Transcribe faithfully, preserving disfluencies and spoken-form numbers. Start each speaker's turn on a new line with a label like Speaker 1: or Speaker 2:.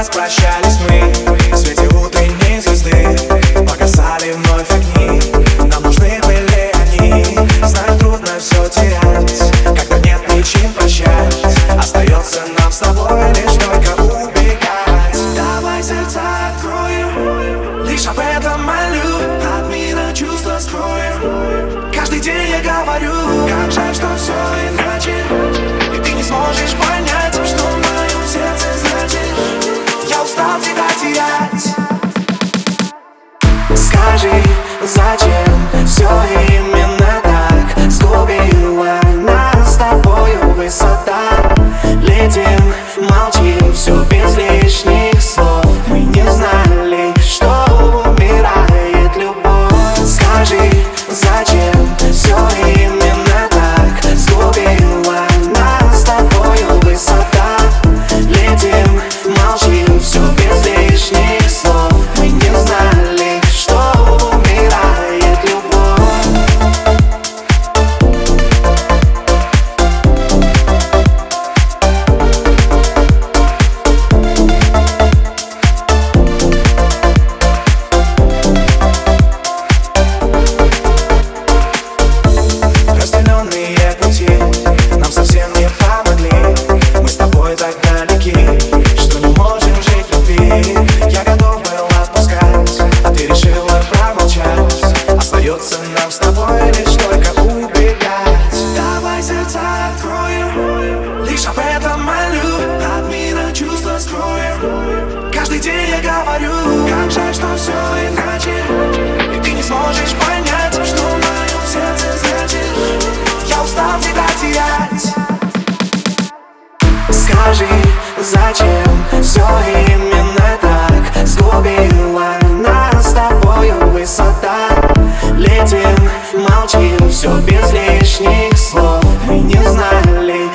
Speaker 1: распрощались мы в свете утренней звезды. Погасали вновь огни, нам нужны были они. Знаю, трудно все терять, когда нет причин прощать. Остается нам с тобой лишь только убегать. Давай сердца откроем, лишь об этом молю. От мира чувства скроем. Каждый день я говорю, как жаль, что все иначе, и ты не сможешь понять, что в моем сердце значит. Я устал тебя терять. Скажи, зачем все именно так сгубила нас с тобою высота? Летим, молчим, все без лишних слов. Мы не знали, что умирает любовь. Скажи, зачем все именно так сгубила нас с тобою высота? Летим, молчим, все без лишних слов. Мы не знали, что умирает любовь. Разделенные пути нам совсем не помогли. Мы с тобой так далеки, что не можем жить в любви. Я готов был отпускать, а ты решила промолчать. Остается нам с тобой лишь только убегать. Давай сердца откроем, лишь об этом молю. От мира чувства скроем. Каждый день я говорю, как жаль, что все иначе, и ты не сможешь понять, что в моем сердце значит. Я устал тебя терять. Скажи, зачем все именно так сгубила нас с тобою высота? Летим, молчим, все без лишних слов. Мы не знали,